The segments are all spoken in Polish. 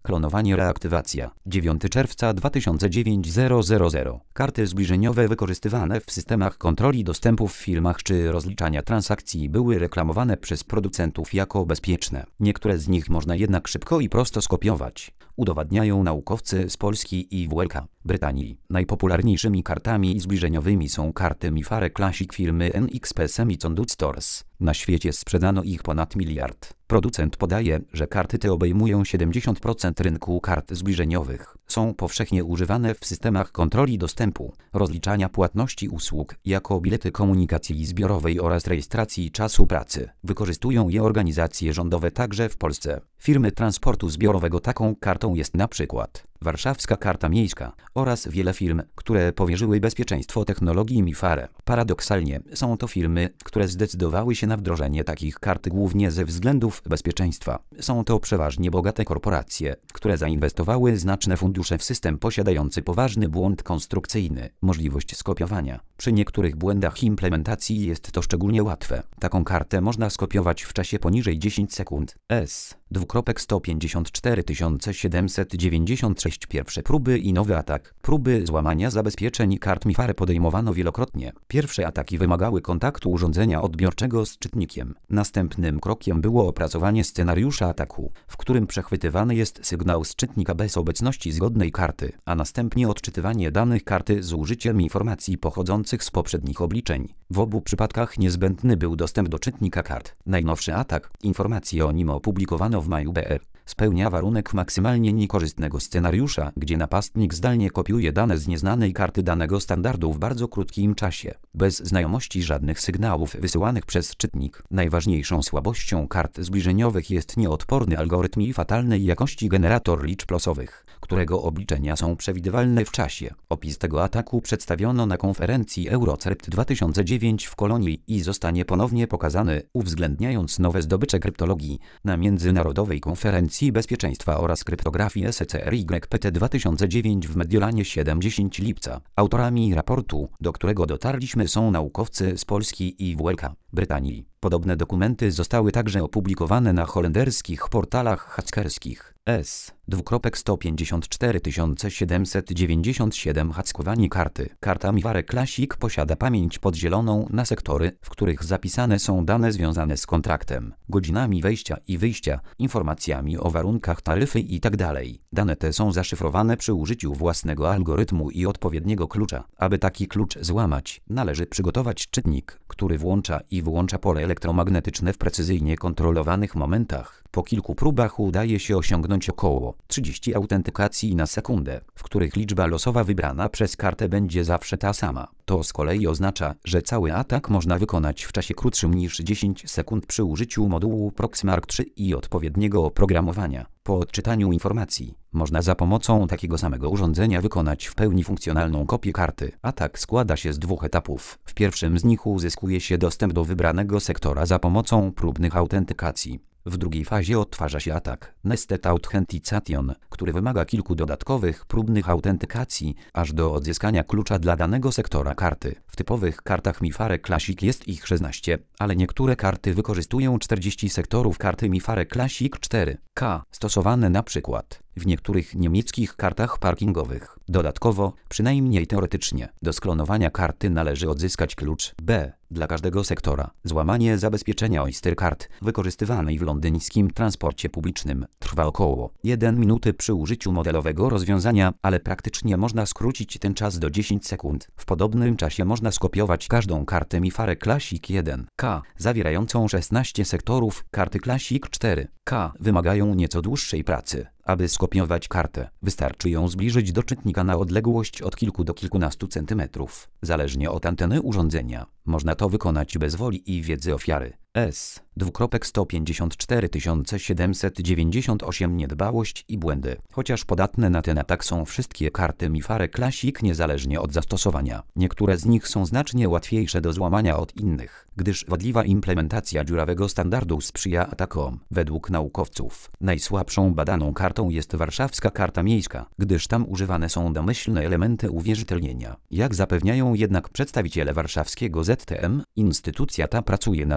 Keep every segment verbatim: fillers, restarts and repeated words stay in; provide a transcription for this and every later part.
sklonowanie reaktywacja. dziewiątego czerwca dwa tysiące dziewiątego. Karty zbliżeniowe wykorzystywane w systemach kontroli dostępu w filmach czy rozliczania transakcji były reklamowane przez producentów jako bezpieczne. Niektóre z nich można jednak szybko i prosto skopiować. Udowadniają naukowcy z Polski i W L K, Brytanii. Najpopularniejszymi kartami zbliżeniowymi są karty Mifare Classic firmy N X P Semiconductors. Na świecie sprzedano ich ponad miliard. Producent podaje, że karty te obejmują siedemdziesiąt procent rynku kart zbliżeniowych. Są powszechnie używane w systemach kontroli dostępu, rozliczania płatności usług, jako bilety komunikacji zbiorowej oraz rejestracji czasu pracy. Wykorzystują je organizacje rządowe także w Polsce. Firmy transportu zbiorowego taką kartą jest na przykład Warszawska Karta Miejska oraz wiele firm, które powierzyły bezpieczeństwo technologii Mifare. Paradoksalnie są to firmy, które zdecydowały się na wdrożenie takich kart głównie ze względów bezpieczeństwa. Są to przeważnie bogate korporacje, które zainwestowały znaczne fundusze w system posiadający poważny błąd konstrukcyjny, możliwość skopiowania. Przy niektórych błędach implementacji jest to szczególnie łatwe. Taką kartę można skopiować w czasie poniżej dziesięć sekund. S. sto pięćdziesiąt cztery tysiące siedemset dziewięćdziesiąt sześć Pierwsze próby i nowy atak. Próby złamania zabezpieczeń kart Mifare podejmowano wielokrotnie. Pierwsze ataki wymagały kontaktu urządzenia odbiorczego z czytnikiem. Następnym krokiem było opracowanie scenariusza ataku, w którym przechwytywany jest sygnał z czytnika bez obecności zgodnej karty, a następnie odczytywanie danych karty z użyciem informacji pochodzących z poprzednich obliczeń. W obu przypadkach niezbędny był dostęp do czytnika kart. Najnowszy atak, informacje o nim opublikowano w maju B R, spełnia warunek maksymalnie niekorzystnego scenariusza, gdzie napastnik zdalnie kopiuje dane z nieznanej karty danego standardu w bardzo krótkim czasie, bez znajomości żadnych sygnałów wysyłanych przez czytnik. Najważniejszą słabością kart zbliżeniowych jest nieodporny algorytm i fatalnej jakości generator liczb losowych, którego obliczenia są przewidywalne w czasie. Opis tego ataku przedstawiono na konferencji EuroCept dwa tysiące dziewięć w Kolonii i zostanie ponownie pokazany, uwzględniając nowe zdobycze kryptologii, na Międzynarodowej Konferencji Bezpieczeństwa oraz Kryptografii S C R Y P T dwa tysiące dziewięć w Mediolanie siódmego do dziesiątego lipca. Autorami raportu, do którego dotarliśmy, są naukowcy z Polski i W L K, Brytanii. Podobne dokumenty zostały także opublikowane na holenderskich portalach hackerskich. S. sto pięćdziesiąt cztery tysiące siedemset dziewięćdziesiąt siedem Hackowanie karty. Karta Mifare Classic posiada pamięć podzieloną na sektory, w których zapisane są dane związane z kontraktem, godzinami wejścia i wyjścia, informacjami o warunkach taryfy itd. Dane te są zaszyfrowane przy użyciu własnego algorytmu i odpowiedniego klucza. Aby taki klucz złamać, należy przygotować czytnik, który włącza i wyłącza pole elektromagnetyczne w precyzyjnie kontrolowanych momentach. Po kilku próbach udaje się osiągnąć około trzydzieści autentykacji na sekundę, w których liczba losowa wybrana przez kartę będzie zawsze ta sama. To z kolei oznacza, że cały atak można wykonać w czasie krótszym niż dziesięć sekund przy użyciu modułu Proxmark trzy i odpowiedniego oprogramowania. Po odczytaniu informacji, można za pomocą takiego samego urządzenia wykonać w pełni funkcjonalną kopię karty. Atak składa się z dwóch etapów. W pierwszym z nich uzyskuje się dostęp do wybranego sektora za pomocą próbnych autentykacji. W drugiej fazie odtwarza się atak Nested Authentication, który wymaga kilku dodatkowych próbnych autentykacji, aż do odzyskania klucza dla danego sektora karty. W typowych kartach Mifare Classic jest ich szesnaście, ale niektóre karty wykorzystują czterdzieści sektorów karty Mifare Classic cztery K, stosowane na przykład w niektórych niemieckich kartach parkingowych. Dodatkowo, przynajmniej teoretycznie, do sklonowania karty należy odzyskać klucz B dla każdego sektora. Złamanie zabezpieczenia Oyster Card wykorzystywanej w londyńskim transporcie publicznym trwa około jednej minuty przy użyciu modelowego rozwiązania, ale praktycznie można skrócić ten czas do dziesięć sekund. W podobnym czasie można skopiować każdą kartę Mifare Classic jeden K zawierającą szesnaście sektorów. Karty Classic cztery K wymagają nieco dłuższej pracy. Aby skopiować kartę, wystarczy ją zbliżyć do czytnika na odległość od kilku do kilkunastu centymetrów, zależnie od anteny urządzenia. Można to wykonać bez woli i wiedzy ofiary. S. sto pięćdziesiąt cztery tysiące siedemset dziewięćdziesiąt osiem Niedbałość i błędy. Chociaż podatne na ten atak są wszystkie karty Mifare Classic niezależnie od zastosowania. Niektóre z nich są znacznie łatwiejsze do złamania od innych, gdyż wadliwa implementacja dziurawego standardu sprzyja atakom. Według naukowców najsłabszą badaną kartą jest Warszawska Karta Miejska, gdyż tam używane są domyślne elementy uwierzytelnienia. Jak zapewniają jednak przedstawiciele warszawskiego Z T M, instytucja ta pracuje nad poprawą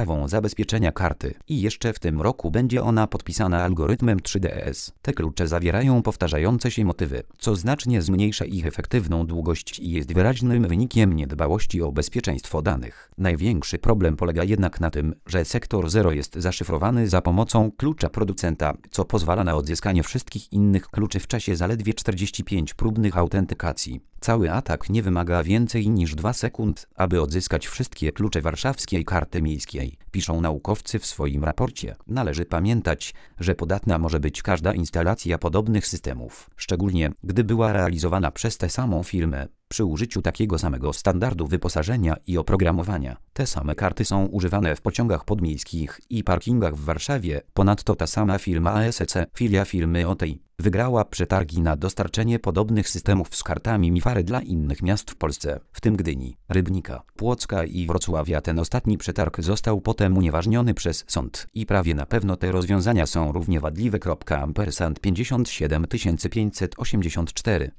podstawą zabezpieczenia karty i jeszcze w tym roku będzie ona podpisana algorytmem trzy D S. Te klucze zawierają powtarzające się motywy, co znacznie zmniejsza ich efektywną długość i jest wyraźnym wynikiem niedbałości o bezpieczeństwo danych. Największy problem polega jednak na tym, że sektor zero jest zaszyfrowany za pomocą klucza producenta, co pozwala na odzyskanie wszystkich innych kluczy w czasie zaledwie czterdziestu pięciu próbnych autentykacji. Cały atak nie wymaga więcej niż dwóch sekund, aby odzyskać wszystkie klucze warszawskiej karty miejskiej, piszą naukowcy w swoim raporcie. Należy pamiętać, że podatna może być każda instalacja podobnych systemów, szczególnie gdy była realizowana przez tę samą firmę, przy użyciu takiego samego standardu wyposażenia i oprogramowania. Te same karty są używane w pociągach podmiejskich i parkingach w Warszawie. Ponadto ta sama firma A S C, filia firmy O T I, wygrała przetargi na dostarczenie podobnych systemów z kartami MIFARE dla innych miast w Polsce, w tym Gdyni, Rybnika, Płocka i Wrocławia. Ten ostatni przetarg został potem unieważniony przez sąd i prawie na pewno te rozwiązania są równie wadliwe. Ampersand pięćdziesiąt siedem tysięcy pięćset osiemdziesiąt cztery